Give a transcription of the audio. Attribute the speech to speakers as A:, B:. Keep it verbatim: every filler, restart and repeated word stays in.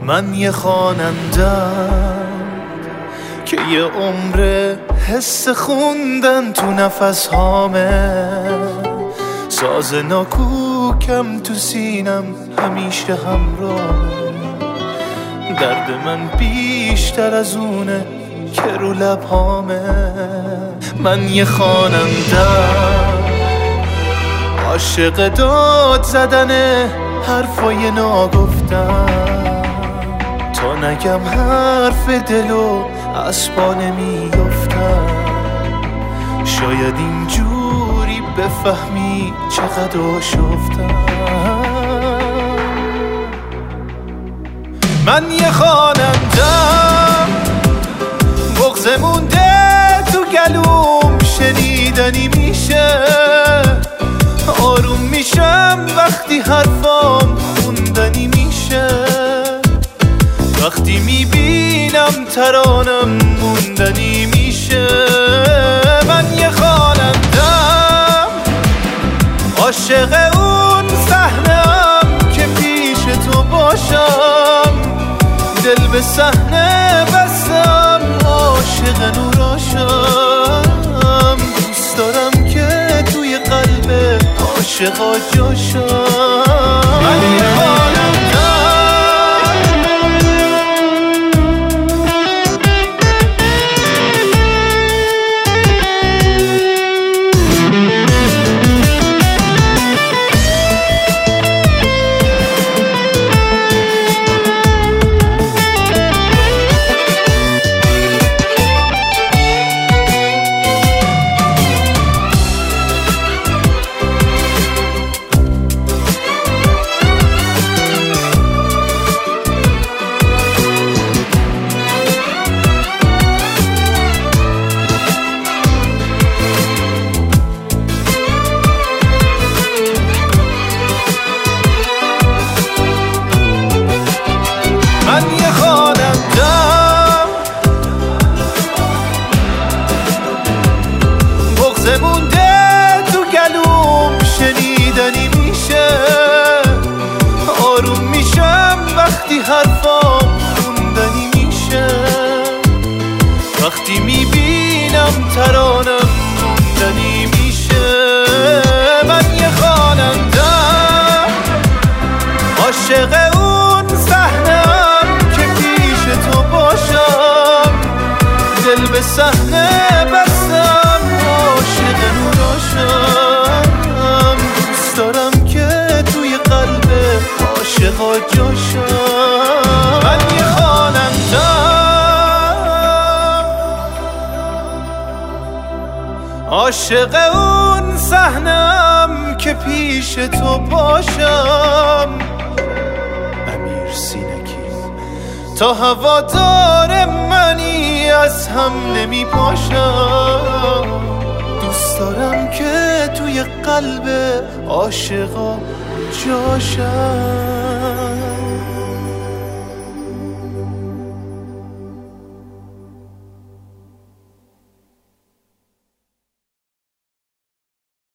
A: من یه خوانندم که یه عمر حس خوندن تو نفس هامه، ساز ناکوکم تو سینم همیشه همراهه. درد من بیشتر از اونه که رو لبهامه. من یه خوانندم عاشق داد زدن حرفای ناگفتم، تا نگم حرف دلو از پا نمیافتم. شاید اینجوری بفهمی چقدر آشفتم. من یه خوانندم بغض مونده تو گلوم، شنیدنی میشه آروم میشم وقتی حرفام خوندنی میشه. وقتی میبینم ترانم موندنی میشه. من یه خوانندم عاشق اون صحنه‌ام که پیش تو باشم، دل به صحنه بستم عاشق نوراشم. دوست دارم که توی قلب عاشقا جاشم. من یه خوانندم مونده تو گلوم، شنیدنی میشه آروم میشم وقتی حرفام خوندنی میشه. وقتی میبینم ترانم موندنی میشه. من یه خوانندم عاشق اون صحنه‌ام که پیش تو باشم، دل به صحنه بستم عاشق نوراشم. دوست دارم که توی قلب عاشقا جاشم. من یه خوانندم عاشق اون صحنه‌ام که پیش تو باشم. امیر سینکی تا هوادار منی از هم نمی پاشم. دوست دارم که توی قلب عاشقا جاشم.